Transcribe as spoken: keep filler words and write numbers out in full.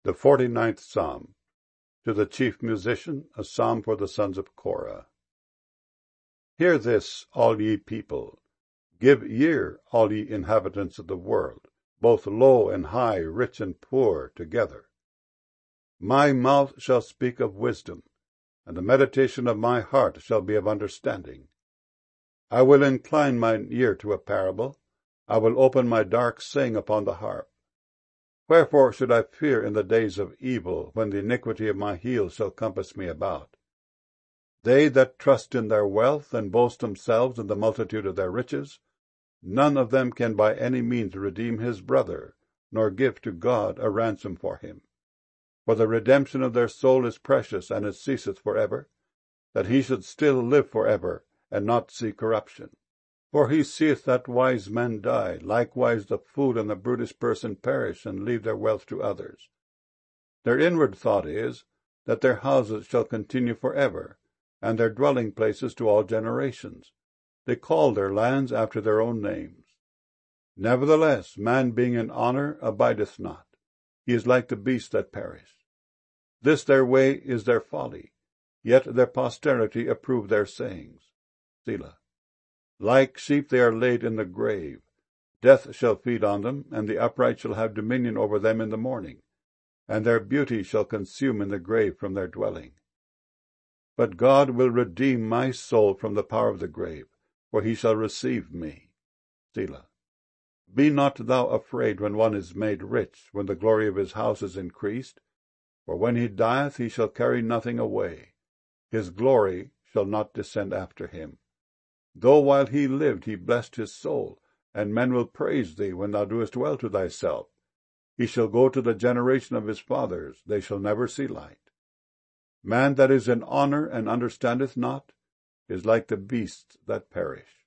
The forty-ninth Psalm. To the chief musician, a psalm for the sons of Korah. Hear this, all ye people. Give ear, all ye inhabitants of the world, both low and high, rich and poor, together. My mouth shall speak of wisdom, and the meditation of my heart shall be of understanding. I will incline mine ear to a parable. I will open my dark saying upon the harp. Wherefore should I fear in the days of evil, when the iniquity of my heels shall compass me about? They that trust in their wealth, and boast themselves in the multitude of their riches, none of them can by any means redeem his brother, nor give to God a ransom for him. For the redemption of their soul is precious, and it ceaseth for ever, that he should still live for ever, and not see corruption. For he seeth that wise men die, likewise the fool and the brutish person perish, and leave their wealth to others. Their inward thought is, that their houses shall continue for ever, and their dwelling places to all generations. They call their lands after their own names. Nevertheless, man being in honour abideth not. He is like the beasts that perish. This their way is their folly, yet their posterity approve their sayings. Selah. Like sheep they are laid in the grave. Death shall feed on them, and the upright shall have dominion over them in the morning, and their beauty shall consume in the grave from their dwelling. But God will redeem my soul from the power of the grave, for he shall receive me. Selah. Be not thou afraid when one is made rich, when the glory of his house is increased, for when he dieth he shall carry nothing away. His glory shall not descend after him. Though while he lived he blessed his soul, and men will praise thee when thou doest well to thyself. He shall go to the generation of his fathers, they shall never see light. Man that is in honour and understandeth not is like the beasts that perish.